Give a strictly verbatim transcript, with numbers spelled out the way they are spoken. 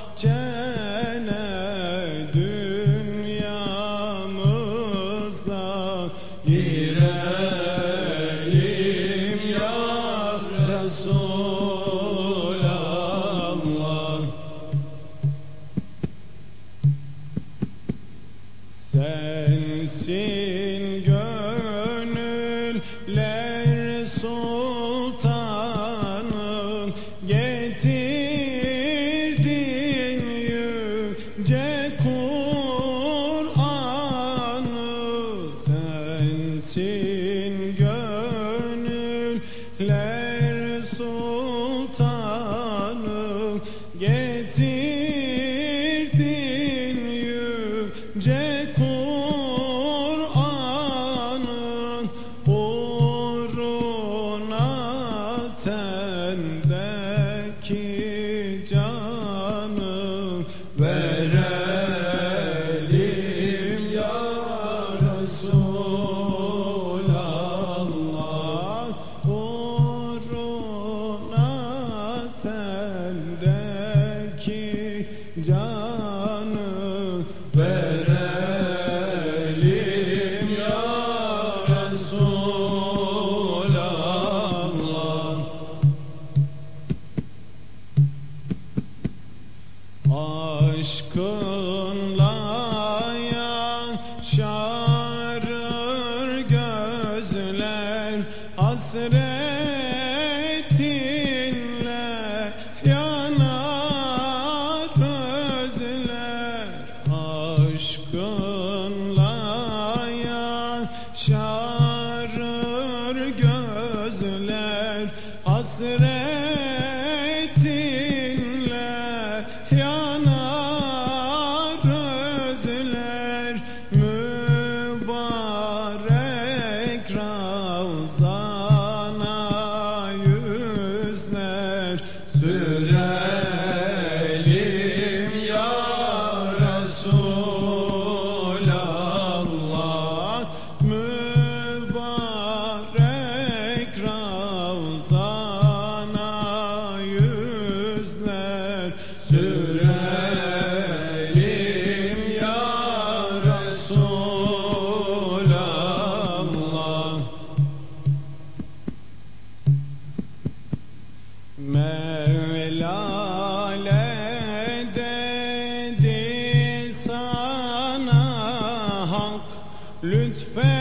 bahçene dünyamızda girelim ya Resulallah. Sensin gönüller sultanı, getirdin yüce Kur'an'ı. Sensin gönüller sultanı, getirdin yüce Kur'an'ın uğruna tendeki canı verelim ya Resulallah. Uğruna tendeki canı verelim ya Resulallah. Aşkınla yaşarır gözler, hasretinle yanar özler. Aşkınla yaşarır gözler, hasretinle yanar özler. Mübarek Ravzana yüzler sürelim ya Resulallah. Mübarek Ravzana yüzler sürelim ya Resulallah. Mevla le dedi sana hak, lütfen